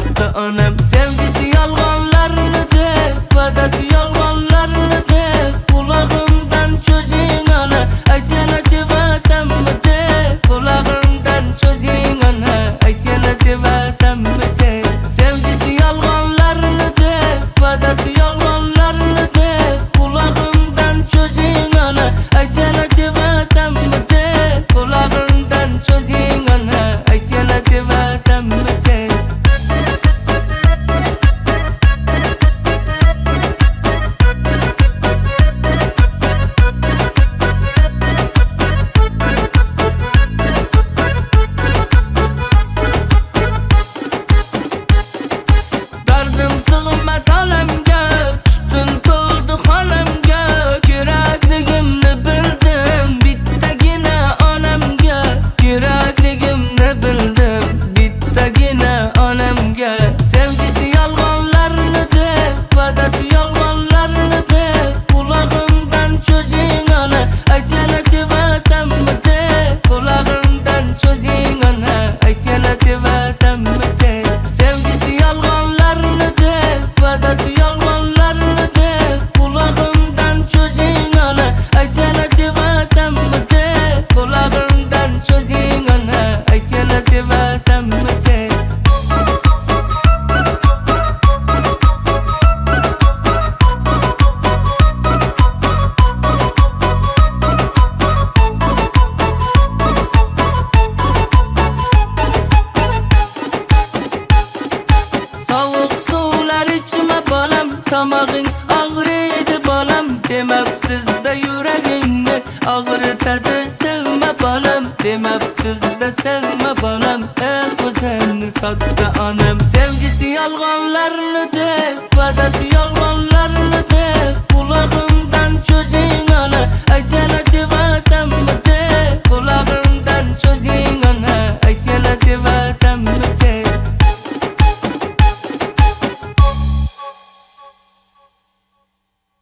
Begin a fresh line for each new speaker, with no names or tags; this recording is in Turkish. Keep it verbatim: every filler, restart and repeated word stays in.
sattı anam. Sevgisi yalganlarını de, vadası yalganlarını de. Kulağımdan çözün ana, aytana sevasem mi de. Kulağımdan çözün ana, aytana sevasem mi de. Sevgisi yalganlarını de, vadası yalganlarını de. Kulağımdan çözün ana, aytana sevasem mi de. Kulağımdan çözün ana, aytana sevasem mi de. Dardım sığmaz alemga, tütün to'ldi xonamga. Kerakligimni bildim, bittagina onamga. Kerakligimni bildim, bittagina onamga. Sevgisi yolg'onlarni de, vadasi yolg'onlarni de. Kulağımdan çözün ana, aytana sevasem mi de. Kulağımdan çözün ana, aytana sevasem mi de. Sevgisi yolg'onlarni de, vadasi yolg'onlarni de. Kulağımdan çözün ana, aytana sevasem mi de. Kulağımdan çözün ana, aytana sevasem mi de. Sovuq suvlar içme balam, tamog'ing og'riydi balam. Demabsiz-da yuragingni og'ritadi sevme balam. Demabsiz-da sevme balam, eh o'zimni sotdi onam. Sevgisi yolg'onlarni de, vadasi yolg'onlarni de. Kulağımdan çözün ana,